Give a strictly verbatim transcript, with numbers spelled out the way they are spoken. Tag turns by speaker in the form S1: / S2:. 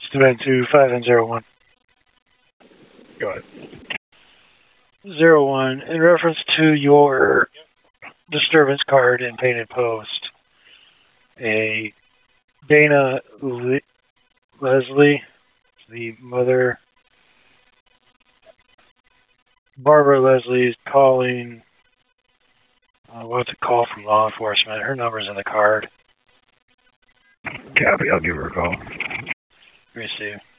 S1: Student to five and zero one.
S2: Go ahead.
S1: Zero one, in reference to your disturbance card in Painted Post, a Dana Le- Leslie, the mother, Barbara Leslie, is calling. Uh, what's a call from law enforcement? Her number's in the card.
S2: Copy, I'll give her a call.
S1: Let me see.